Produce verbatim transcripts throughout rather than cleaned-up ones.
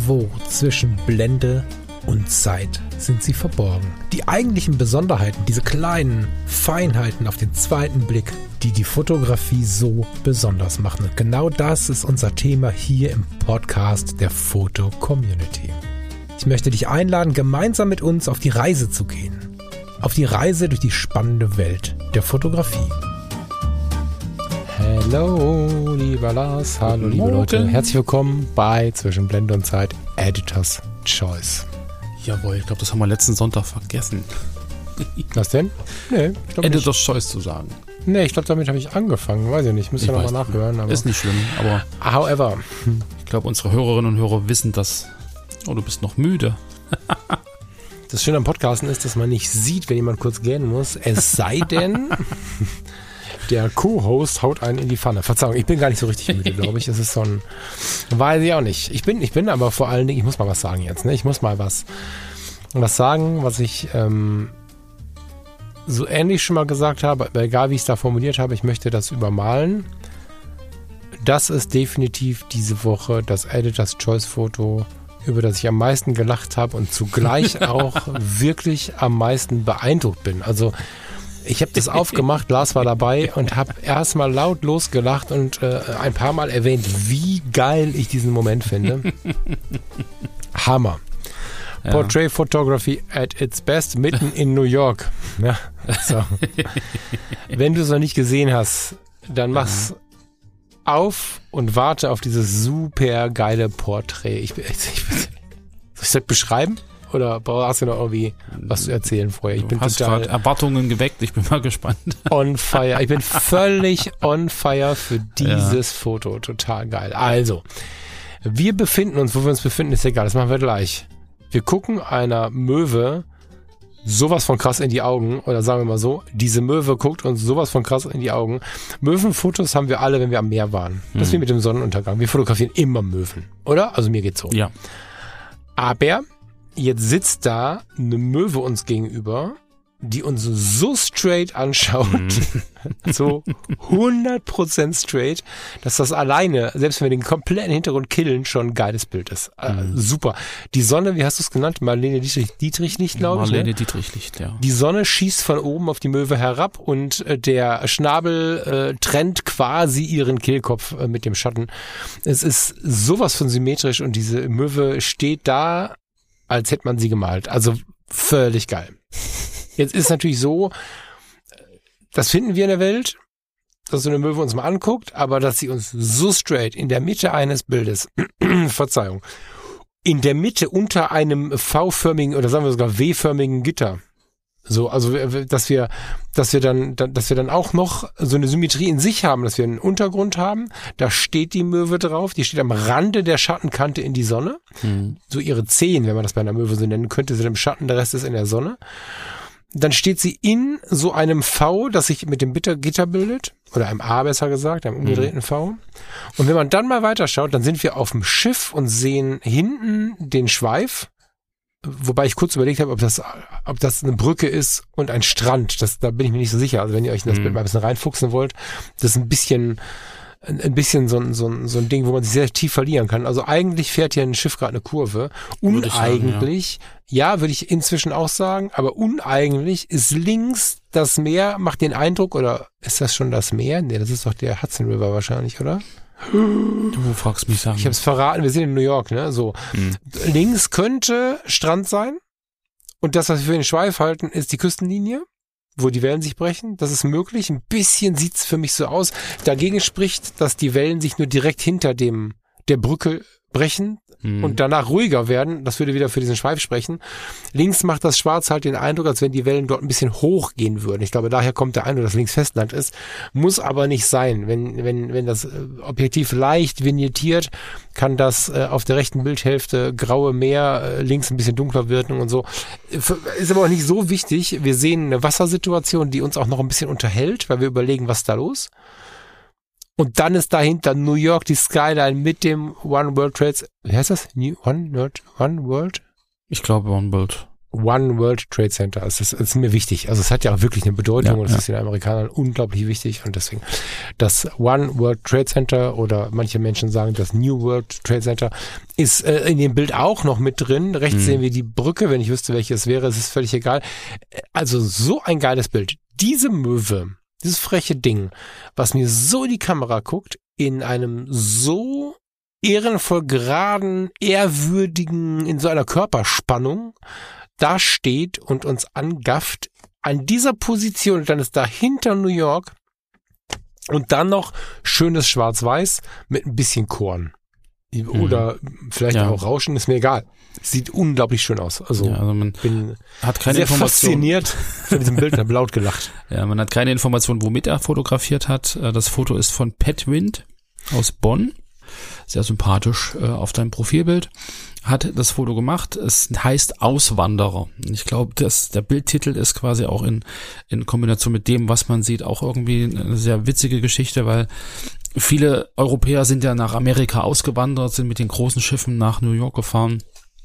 Irgendwo zwischen Blende und Zeit sind sie verborgen. Die eigentlichen Besonderheiten, diese kleinen Feinheiten auf den zweiten Blick, die die Fotografie so besonders machen. Und genau das ist unser Thema hier im Podcast der Foto-Community. Ich möchte dich einladen, gemeinsam mit uns auf die Reise zu gehen. Auf die Reise durch die spannende Welt der Fotografie. Hallo, lieber Lars. Hallo, liebe Morgen. Leute. Herzlich willkommen bei Zwischen Blende und Zeit, Editor's Choice. Jawohl, ich glaube, das haben wir letzten Sonntag vergessen. Was denn? Nee, ich glaube Editor's nicht. Choice zu sagen. Nee, ich glaube, damit habe ich angefangen. Weiß ich nicht. Müsste Ich ja nochmal weiß nachhören. Aber Ist nicht schlimm, aber however. ich glaube, unsere Hörerinnen und Hörer wissen das. Oh, du bist noch müde. Das Schöne am Podcasten ist, dass man nicht sieht, wenn jemand kurz gähnen muss. Es sei denn, der Co-Host haut einen in die Pfanne. Verzeihung, ich bin gar nicht so richtig müde, glaube ich. Es ist so ein... Weiß ich auch nicht. Ich bin, ich bin aber vor allen Dingen... Ich muss mal was sagen jetzt. Ne? Ich muss mal was, was sagen, was ich ähm, so ähnlich schon mal gesagt habe. Aber egal, wie ich es da formuliert habe, ich möchte das übermalen. Das ist definitiv diese Woche das Editor's Choice Foto, über das ich am meisten gelacht habe und zugleich auch wirklich am meisten beeindruckt bin. Also ich habe das aufgemacht, Lars war dabei und habe erstmal laut losgelacht und äh, ein paar Mal erwähnt, wie geil ich diesen Moment finde. Hammer. Ja. Portrait Photography at its best, mitten in New York. Ja, so. Wenn du es noch nicht gesehen hast, dann mach's auf und warte auf dieses super geile Porträt. Ich, ich, ich, soll ich das beschreiben? Oder hast du noch irgendwie was zu erzählen vorher? Ich Du bin hast total gerade Erwartungen geweckt. Ich bin mal gespannt. on fire. Ich bin völlig on fire für dieses ja. Foto. Total geil. Also, wir befinden uns, wo wir uns befinden, ist egal. Das machen wir gleich. Wir gucken einer Möwe sowas von krass in die Augen, oder sagen wir mal so, diese Möwe guckt uns sowas von krass in die Augen. Möwenfotos haben wir alle, wenn wir am Meer waren. Das ist wie mit dem Sonnenuntergang. Wir fotografieren immer Möwen, oder? Also mir geht's so. Ja. Aber jetzt sitzt da eine Möwe uns gegenüber, die uns so straight anschaut, mhm. so hundert Prozent straight, dass das alleine, selbst wenn wir den kompletten Hintergrund killen, schon ein geiles Bild ist. Mhm. Äh, super. Die Sonne, wie hast du es genannt? Marlene Dietrich, Dietrichlicht, glaube ich. Marlene Ne? Dietrichlicht, ja. Die Sonne schießt von oben auf die Möwe herab und äh, der Schnabel äh, trennt quasi ihren Kehlkopf äh, mit dem Schatten. Es ist sowas von symmetrisch und diese Möwe steht da, als hätte man sie gemalt. Also völlig geil. Jetzt ist natürlich so, das finden wir in der Welt, dass so eine Möwe uns mal anguckt, aber dass sie uns so straight in der Mitte eines Bildes, Verzeihung, in der Mitte unter einem V-förmigen oder sagen wir sogar W-förmigen Gitter, so, also dass wir, dass wir dann, dass wir dann auch noch so eine Symmetrie in sich haben, dass wir einen Untergrund haben, da steht die Möwe drauf, die steht am Rande der Schattenkante in die Sonne, mhm. so ihre Zehen, wenn man das bei einer Möwe so nennen könnte, sind im Schatten, der Rest ist in der Sonne. Dann steht sie in so einem V, das sich mit dem Gitter bildet, oder einem A besser gesagt, einem umgedrehten mhm. V. Und wenn man dann mal weiterschaut, dann sind wir auf dem Schiff und sehen hinten den Schweif, wobei ich kurz überlegt habe, ob das, ob das eine Brücke ist und ein Strand. Das, da bin ich mir nicht so sicher. Also wenn ihr euch in das mhm. Bild mal ein bisschen reinfuchsen wollt, das ist ein bisschen, ein bisschen so ein, so ein, so ein Ding, wo man sich sehr tief verlieren kann. Also eigentlich fährt hier ein Schiff gerade eine Kurve. Uneigentlich, sagen, ja. ja, würde ich inzwischen auch sagen, aber uneigentlich ist links das Meer, macht den Eindruck, oder ist das schon das Meer? Nee, das ist doch der Hudson River wahrscheinlich, oder? Du fragst mich Sachen. Ich habe es verraten, wir sind in New York, ne? So. Hm. Links könnte Strand sein und das, was wir für den Schweif halten, ist die Küstenlinie, wo die Wellen sich brechen. Das ist möglich. Ein bisschen sieht's für mich so aus. Dagegen spricht, dass die Wellen sich nur direkt hinter dem der Brücke brechen hm. und danach ruhiger werden. Das würde wieder für diesen Schweif sprechen. Links macht das Schwarz halt den Eindruck, als wenn die Wellen dort ein bisschen hochgehen würden. Ich glaube, daher kommt der Eindruck, dass links Festland ist. Muss aber nicht sein. Wenn wenn wenn das Objektiv leicht vignettiert, kann das äh, auf der rechten Bildhälfte graue Meer, äh, links ein bisschen dunkler wirken und so. Ist aber auch nicht so wichtig. Wir sehen eine Wassersituation, die uns auch noch ein bisschen unterhält, weil wir überlegen, was ist da los. Und dann ist dahinter New York, die Skyline mit dem One World Trades. Wie heißt das? New, One World? One World? Ich glaube One World. One World Trade Center. Es ist, es ist mir wichtig. Also es hat ja auch wirklich eine Bedeutung Ja, und es ja. ist den Amerikanern unglaublich wichtig und deswegen das One World Trade Center oder manche Menschen sagen das New World Trade Center ist äh, in dem Bild auch noch mit drin. Rechts Mhm. sehen wir die Brücke. Wenn ich wüsste, welche es wäre, es ist völlig egal. Also so ein geiles Bild. Diese Möwe, dieses freche Ding, was mir so in die Kamera guckt, in einem so ehrenvoll geraden, ehrwürdigen, in so einer Körperspannung da steht und uns angafft, an dieser Position, und dann ist dahinter New York und dann noch schönes Schwarz-Weiß mit ein bisschen Korn. Oder vielleicht Ja. auch Rauschen, ist mir egal. Sieht unglaublich schön aus. Also, Ja, also man bin hat keine sehr Information. fasziniert von diesem Bild und habe laut gelacht. Ja, man hat keine Information, womit er fotografiert hat. Äh, Das Foto ist von Pat Wind aus Bonn. Sehr sympathisch äh, auf deinem Profilbild. Hat das Foto gemacht. Es heißt Auswanderer. Ich glaube, dass der Bildtitel ist quasi auch in, in Kombination mit dem, was man sieht, auch irgendwie eine sehr witzige Geschichte, weil viele Europäer sind ja nach Amerika ausgewandert, sind mit den großen Schiffen nach New York gefahren.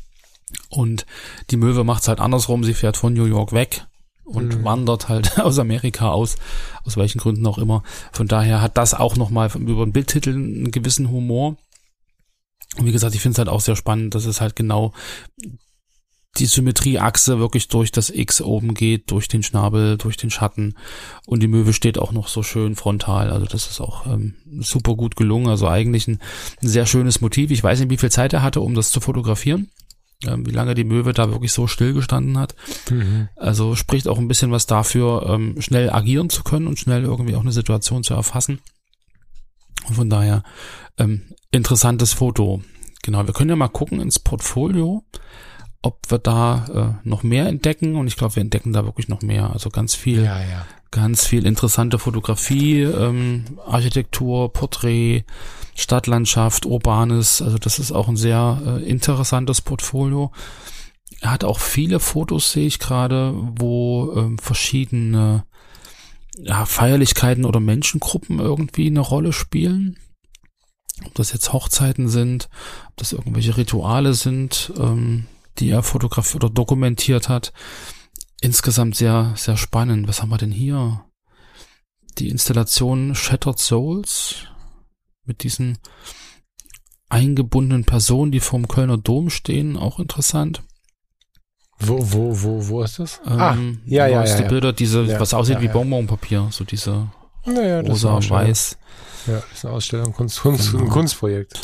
Und die Möwe macht's halt andersrum. Sie fährt von New York weg und Mhm. wandert halt aus Amerika aus, aus welchen Gründen auch immer. Von daher hat das auch nochmal über den Bildtitel einen gewissen Humor. Und wie gesagt, ich finde es halt auch sehr spannend, dass es halt genau die Symmetrieachse wirklich durch das X oben geht, durch den Schnabel, durch den Schatten. Und die Möwe steht auch noch so schön frontal. Also das ist auch ähm, super gut gelungen. Also eigentlich ein, ein sehr schönes Motiv. Ich weiß nicht, wie viel Zeit er hatte, um das zu fotografieren. Ähm, wie lange die Möwe da wirklich so still gestanden hat. Mhm. Also spricht auch ein bisschen was dafür, ähm, schnell agieren zu können und schnell irgendwie auch eine Situation zu erfassen. Und von daher ähm, interessantes Foto. Genau, wir können ja mal gucken ins Portfolio, ob wir da äh, noch mehr entdecken. Und ich glaube, wir entdecken da wirklich noch mehr. Also ganz viel, Ja, ja. ganz viel interessante Fotografie, ähm, Architektur, Porträt, Stadtlandschaft, Urbanes. Also das ist auch ein sehr äh, interessantes Portfolio. Er hat auch viele Fotos, sehe ich gerade, wo ähm, verschiedene ja, Feierlichkeiten oder Menschengruppen irgendwie eine Rolle spielen. Ob das jetzt Hochzeiten sind, ob das irgendwelche Rituale sind, ähm, die er fotografiert oder dokumentiert hat. Insgesamt sehr, sehr spannend. Was haben wir denn hier? Die Installation Shattered Souls mit diesen eingebundenen Personen, die vorm Kölner Dom stehen, auch interessant. Wo, wo, wo, wo ist das? Ähm, ah, ja, ja, neueste ja, ja. Bilder, diese, Ja, was aussieht ja, wie ja. Bonbonpapier, so diese Ja, ja, das ist eine rosa, Ausstellung. weiß. Ja, das ist eine Ausstellung, Kunst, Kunst, Genau. ein Kunstprojekt.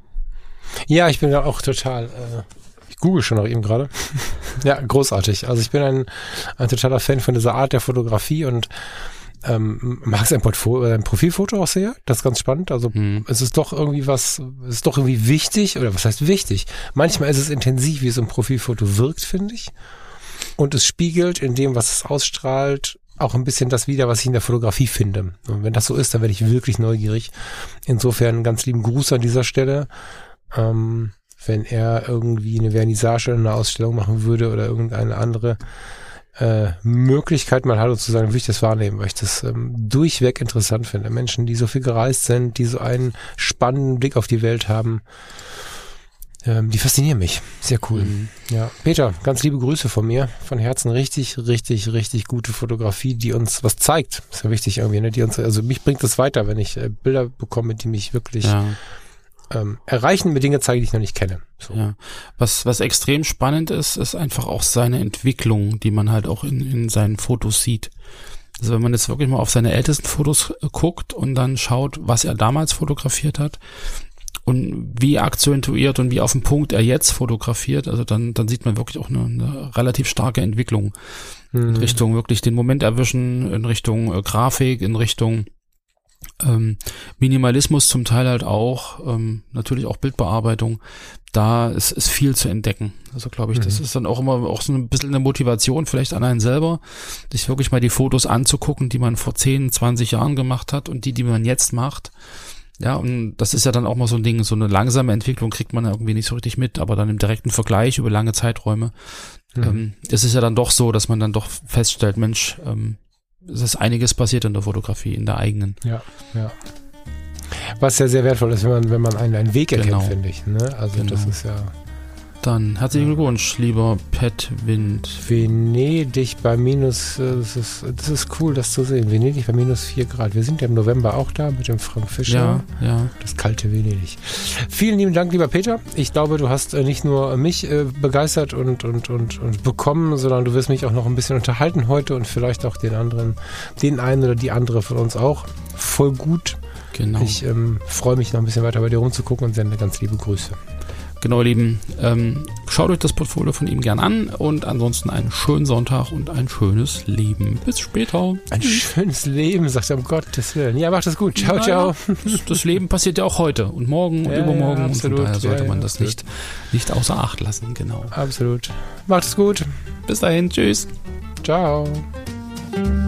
Ja, ich bin da auch total, äh, ich google schon nach ihm gerade. Ja, großartig. Also ich bin ein, ein totaler Fan von dieser Art der Fotografie und ähm, mag sein Portfolio, sein Profilfoto auch sehr. Das ist ganz spannend. Also Hm. es ist doch irgendwie was, es ist doch irgendwie wichtig, oder was heißt wichtig? Manchmal ist es intensiv, wie es im Profilfoto wirkt, finde ich. Und es spiegelt in dem, was es ausstrahlt, auch ein bisschen das wieder, was ich in der Fotografie finde. Und wenn das so ist, dann werde ich wirklich neugierig. Insofern einen ganz lieben Gruß an dieser Stelle. Ähm, wenn er irgendwie eine Vernissage oder eine Ausstellung machen würde oder irgendeine andere äh, Möglichkeit, mal Hallo zu sagen, würde ich das wahrnehmen, weil ich das ähm, durchweg interessant finde. Menschen, die so viel gereist sind, die so einen spannenden Blick auf die Welt haben, ähm, die faszinieren mich. Sehr cool. Mhm. Ja, Peter, ganz liebe Grüße von mir. Von Herzen richtig, richtig, richtig gute Fotografie, die uns was zeigt. Ist ja wichtig irgendwie, ne? Die uns, also mich bringt es weiter, wenn ich äh, Bilder bekomme, die mich wirklich Ja. ähm, erreichen, mit Dinge zeigen, die ich noch nicht kenne. So. Ja, was, was extrem spannend ist, ist einfach auch seine Entwicklung, die man halt auch in, in seinen Fotos sieht. Also wenn man jetzt wirklich mal auf seine ältesten Fotos äh, guckt und dann schaut, was er damals fotografiert hat und wie akzentuiert und wie auf den Punkt er jetzt fotografiert, also dann, dann sieht man wirklich auch eine, eine relativ starke Entwicklung in Mhm. Richtung wirklich den Moment erwischen, in Richtung äh, Grafik, in Richtung Ähm, Minimalismus zum Teil halt auch, ähm, natürlich auch Bildbearbeitung, da ist, ist viel zu entdecken. Also glaube ich, das Mhm. ist dann auch immer auch so ein bisschen eine Motivation vielleicht an einen selber, sich wirklich mal die Fotos anzugucken, die man vor zehn, zwanzig Jahren gemacht hat und die, die man jetzt macht. Ja, und das ist ja dann auch mal so ein Ding, so eine langsame Entwicklung kriegt man irgendwie nicht so richtig mit, aber dann im direkten Vergleich über lange Zeiträume, Mhm. ähm, es ist ja dann doch so, dass man dann doch feststellt, Mensch, ähm, es ist einiges passiert in der Fotografie, in der eigenen. Ja, ja. Was ja sehr wertvoll ist, wenn man, wenn man einen, einen Weg erkennt, Genau. finde ich. Ne? Also Genau. das ist ja, Dann herzlichen Glückwunsch, lieber Pat Wind. Venedig bei minus, das ist, das ist cool, das zu sehen. Venedig bei minus vier Grad. Wir sind ja im November auch da mit dem Frank Fischer. Ja, ja. Das kalte Venedig. Vielen lieben Dank, lieber Peter. Ich glaube, du hast nicht nur mich begeistert und, und, und, und bekommen, sondern du wirst mich auch noch ein bisschen unterhalten heute und vielleicht auch den anderen, den einen oder die andere von uns auch. Voll gut. Genau. Ich ähm, freue mich noch ein bisschen weiter bei dir rumzugucken und sende ganz liebe Grüße. Genau, ihr Lieben, ähm, schaut euch das Portfolio von ihm gern an und ansonsten einen schönen Sonntag und ein schönes Leben. Bis später. Ein schönes Leben, sagt er, um Gottes Willen. Ja, macht es gut. Ciao, ciao. Das, das Leben passiert ja auch heute und morgen und ja, übermorgen. Ja, absolut. Und von daher sollte ja, man ja, das absolut. nicht, nicht außer Acht lassen. Genau. Absolut. Macht es gut. Bis dahin. Tschüss. Ciao.